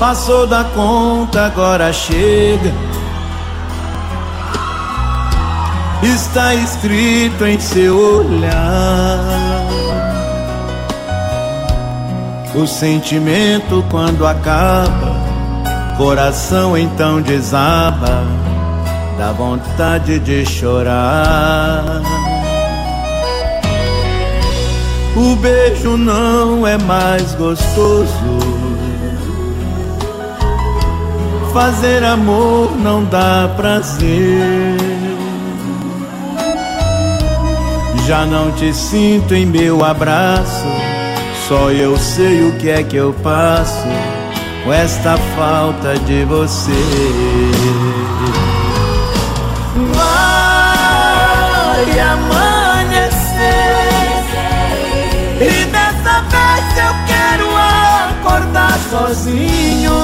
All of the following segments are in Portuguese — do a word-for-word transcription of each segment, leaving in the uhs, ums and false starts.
Passou da conta, agora chega. Está escrito em seu olhar. O sentimento quando acaba, coração então desaba, dá vontade de chorar. O beijo não é mais gostoso, fazer amor não dá prazer. Já não te sinto em meu abraço, só eu sei o que é que eu passo com esta falta de você. Vai amanhecer e dessa vez eu quero acordar sozinho.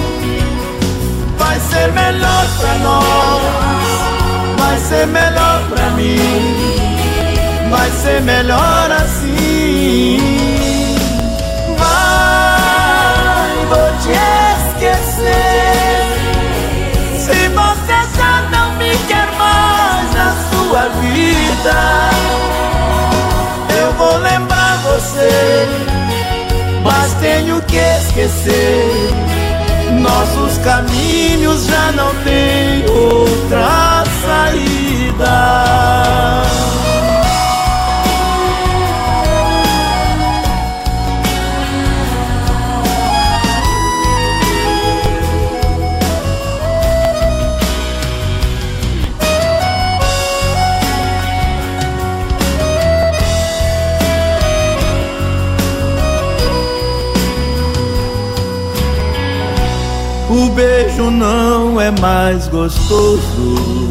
Vai ser melhor pra nós, vai ser melhor pra mim, vai ser melhor assim. Vai, vou te esquecer. Se você já não me quer mais na sua vida, eu vou lembrar você, mas tenho que esquecer. Nossos caminhos já não têm outra saída. O beijo não é mais gostoso,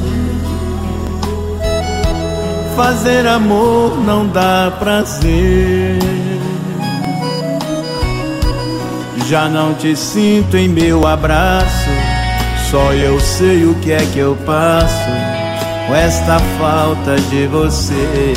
fazer amor não dá prazer. Já não te sinto em meu abraço, só eu sei o que é que eu passo com esta falta de você.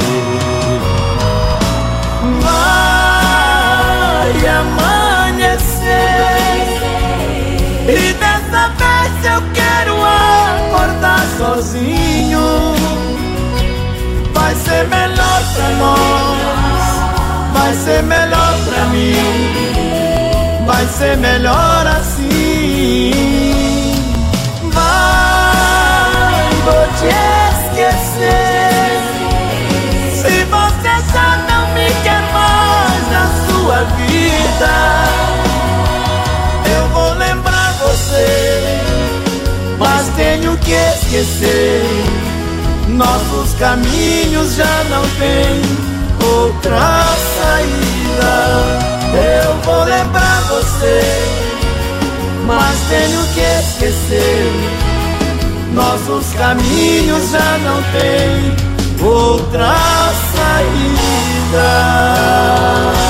Vai amanhecer e dessa vez eu quero acordar sozinho. Vai ser melhor pra nós, vai ser melhor pra mim, vai ser melhor assim. Vai, vou te esquecer. Se você já não me quer mais na sua vida, eu vou lembrar você, mas tenho que esquecer. Nossos caminhos já não têm outra saída. Eu vou lembrar você, mas tenho que esquecer. Nossos caminhos já não têm outra saída.